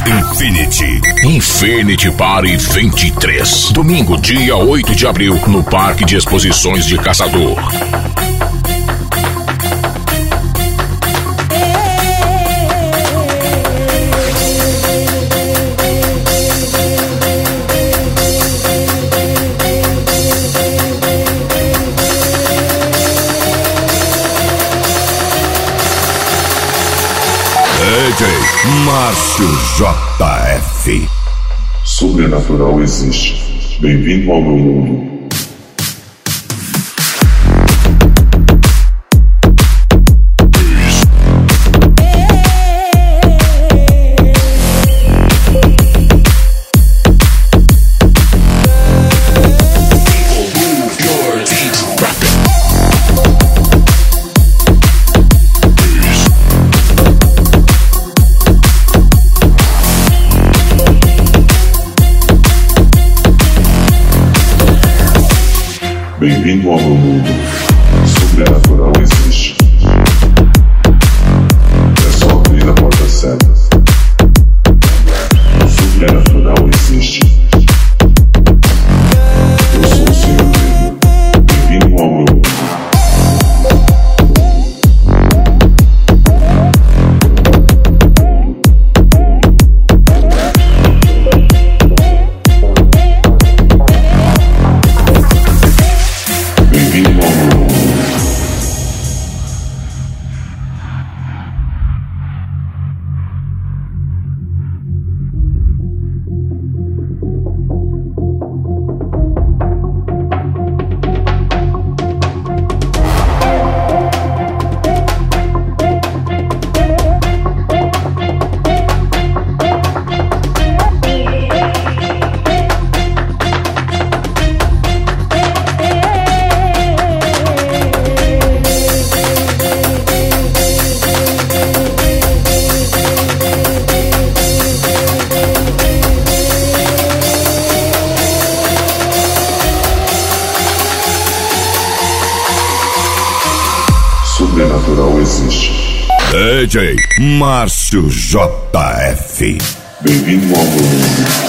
Infinity Party 23. Domingo, dia 8 de abril, no Parque de Exposições de Caçador. DJ Márcio JF. Sobrenatural existe. Bem-vindo ao meu mundo. Bem-vindo ao meu mundo. Sobrenatural existe. É só abrir a porta certa. Sobrenatural existe. Eu sou o Senhor Negro. Bem-vindo ao meu mundo. Sobrenatural existe. DJ Márcio JF. Bem-vindo ao meu mundo.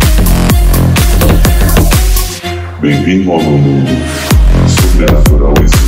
Bem-vindo ao meu mundo. Sobrenatural existe.